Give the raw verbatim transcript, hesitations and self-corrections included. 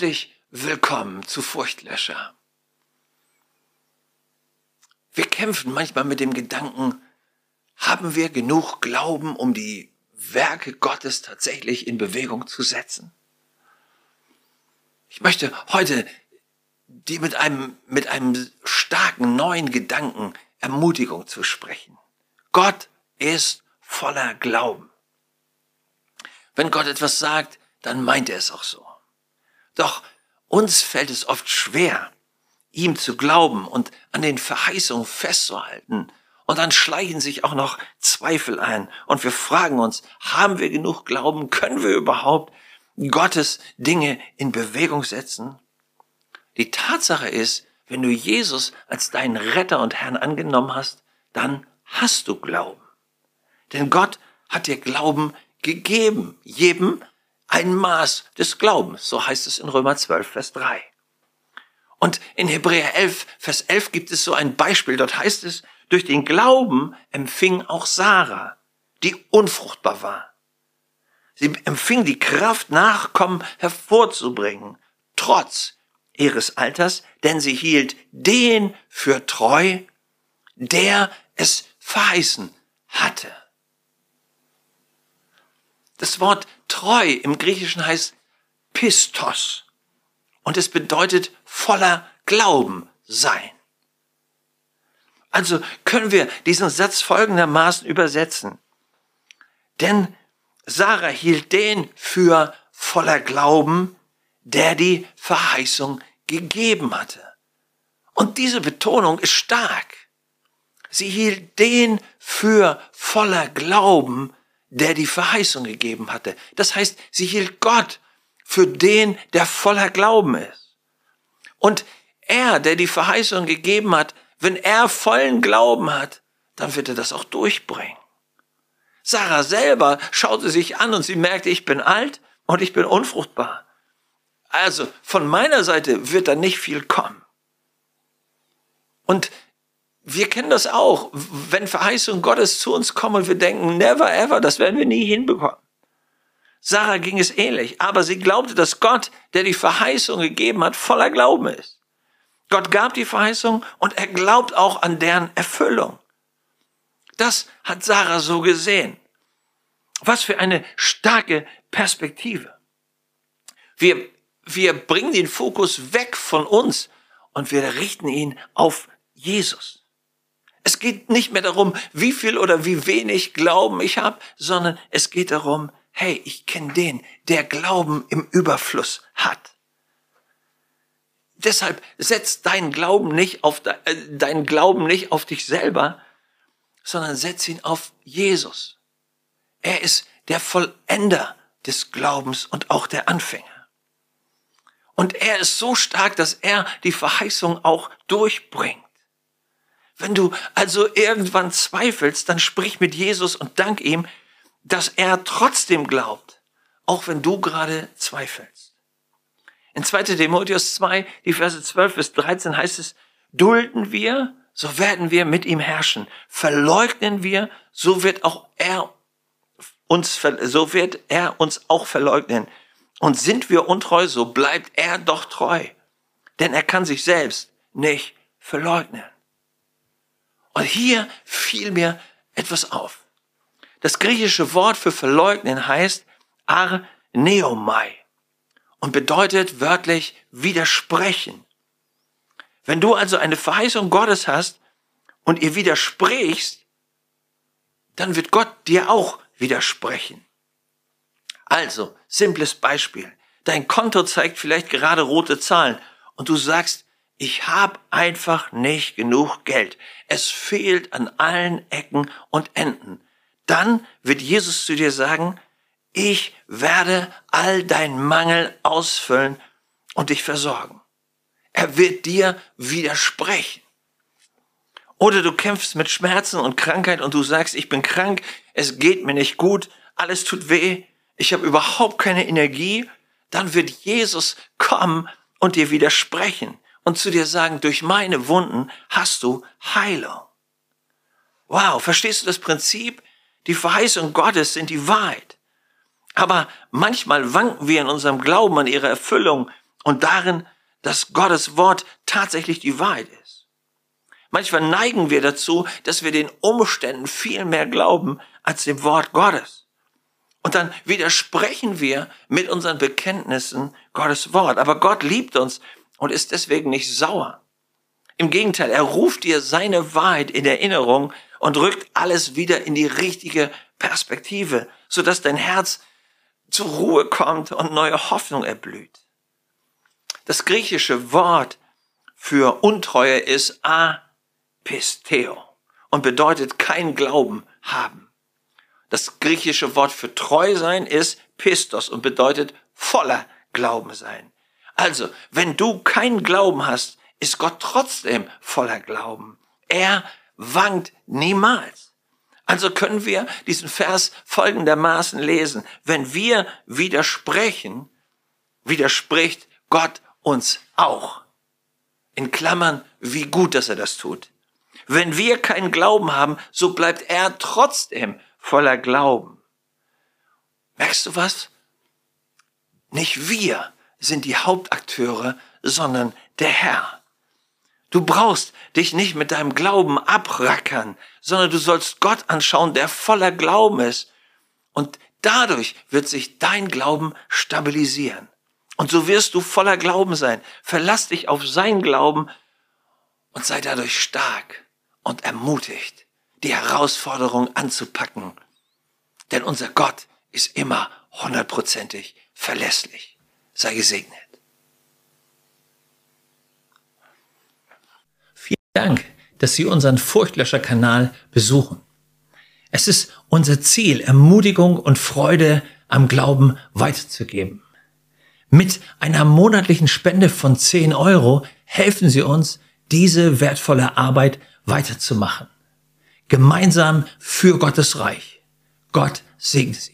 Herzlich willkommen zu Furchtlöscher. Wir kämpfen manchmal mit dem Gedanken, haben wir genug Glauben, um die Werke Gottes tatsächlich in Bewegung zu setzen? Ich möchte heute dir mit einem, mit einem starken neuen Gedanken Ermutigung zu sprechen. Gott ist voller Glauben. Wenn Gott etwas sagt, dann meint er es auch so. Doch uns fällt es oft schwer, ihm zu glauben und an den Verheißungen festzuhalten. Und dann schleichen sich auch noch Zweifel ein. Und wir fragen uns, haben wir genug Glauben? Können wir überhaupt Gottes Dinge in Bewegung setzen? Die Tatsache ist, wenn du Jesus als deinen Retter und Herrn angenommen hast, dann hast du Glauben. Denn Gott hat dir Glauben gegeben, jedem ein Maß des Glaubens. So heißt es in Römer zwölf, Vers drei. Und in Hebräer elf, Vers elf gibt es so ein Beispiel. Dort heißt es, durch den Glauben empfing auch Sarah, die unfruchtbar war. Sie empfing die Kraft, Nachkommen hervorzubringen, trotz ihres Alters, denn sie hielt den für treu, der es verheißen hatte. Das Wort treu im Griechischen heißt Pistos und es bedeutet voller Glauben sein. Also können wir diesen Satz folgendermaßen übersetzen. Denn Sarah hielt den für voller Glauben, der die Verheißung gegeben hatte. Und diese Betonung ist stark. Sie hielt den für voller Glauben, der die Verheißung gegeben hatte. Das heißt, sie hielt Gott für den, der voller Glauben ist. Und er, der die Verheißung gegeben hat, wenn er vollen Glauben hat, dann wird er das auch durchbringen. Sarah selber schaute sich an und sie merkte, ich bin alt und ich bin unfruchtbar. Also von meiner Seite wird da nicht viel kommen. Und wir kennen das auch, wenn Verheißungen Gottes zu uns kommen und wir denken, never ever, das werden wir nie hinbekommen. Sarah ging es ähnlich, aber sie glaubte, dass Gott, der die Verheißung gegeben hat, voller Glauben ist. Gott gab die Verheißung und er glaubt auch an deren Erfüllung. Das hat Sarah so gesehen. Was für eine starke Perspektive. Wir, wir bringen den Fokus weg von uns und wir richten ihn auf Jesus. Es geht nicht mehr darum, wie viel oder wie wenig Glauben ich habe, sondern es geht darum, hey, ich kenne den, der Glauben im Überfluss hat. Deshalb setz deinen Glauben nicht auf de, äh, deinen Glauben nicht auf dich selber, sondern setz ihn auf Jesus. Er ist der Vollender des Glaubens und auch der Anfänger. Und er ist so stark, dass er die Verheißung auch durchbringt. Wenn du also irgendwann zweifelst, dann sprich mit Jesus und dank ihm, dass er trotzdem glaubt, auch wenn du gerade zweifelst. In zweiter Timotheus zwei, die Verse zwölf bis dreizehn heißt es, dulden wir, so werden wir mit ihm herrschen. Verleugnen wir, so wird auch er uns, so wird er uns auch verleugnen. Und sind wir untreu, so bleibt er doch treu. Denn er kann sich selbst nicht verleugnen. Und hier fiel mir etwas auf. Das griechische Wort für verleugnen heißt arneomai und bedeutet wörtlich widersprechen. Wenn du also eine Verheißung Gottes hast und ihr widersprichst, dann wird Gott dir auch widersprechen. Also, simples Beispiel. Dein Konto zeigt vielleicht gerade rote Zahlen und du sagst, ich habe einfach nicht genug Geld. Es fehlt an allen Ecken und Enden. Dann wird Jesus zu dir sagen, ich werde all deinen Mangel ausfüllen und dich versorgen. Er wird dir widersprechen. Oder du kämpfst mit Schmerzen und Krankheit und du sagst, ich bin krank, es geht mir nicht gut, alles tut weh, ich habe überhaupt keine Energie. Dann wird Jesus kommen und dir widersprechen und zu dir sagen, durch meine Wunden hast du Heilung. Wow, verstehst du das Prinzip? Die Verheißungen Gottes sind die Wahrheit. Aber manchmal wanken wir in unserem Glauben an ihre Erfüllung und darin, dass Gottes Wort tatsächlich die Wahrheit ist. Manchmal neigen wir dazu, dass wir den Umständen viel mehr glauben als dem Wort Gottes. Und dann widersprechen wir mit unseren Bekenntnissen Gottes Wort. Aber Gott liebt uns und ist deswegen nicht sauer. Im Gegenteil, er ruft dir seine Wahrheit in Erinnerung und rückt alles wieder in die richtige Perspektive, sodass dein Herz zur Ruhe kommt und neue Hoffnung erblüht. Das griechische Wort für Untreue ist apisteo und bedeutet kein Glauben haben. Das griechische Wort für treu sein ist pistos und bedeutet voller Glauben sein. Also, wenn du keinen Glauben hast, ist Gott trotzdem voller Glauben. Er wankt niemals. Also können wir diesen Vers folgendermaßen lesen. Wenn wir widersprechen, widerspricht Gott uns auch. In Klammern, wie gut, dass er das tut. Wenn wir keinen Glauben haben, so bleibt er trotzdem voller Glauben. Merkst du was? Nicht wir sind die Hauptakteure, sondern der Herr. Du brauchst dich nicht mit deinem Glauben abrackern, sondern du sollst Gott anschauen, der voller Glauben ist. Und dadurch wird sich dein Glauben stabilisieren. Und so wirst du voller Glauben sein. Verlass dich auf seinen Glauben und sei dadurch stark und ermutigt, die Herausforderung anzupacken. Denn unser Gott ist immer hundertprozentig verlässlich. Sei gesegnet. Vielen Dank, dass Sie unseren Furchtlöscher-Kanal besuchen. Es ist unser Ziel, Ermutigung und Freude am Glauben weiterzugeben. Mit einer monatlichen Spende von zehn Euro helfen Sie uns, diese wertvolle Arbeit weiterzumachen. Gemeinsam für Gottes Reich. Gott segne Sie.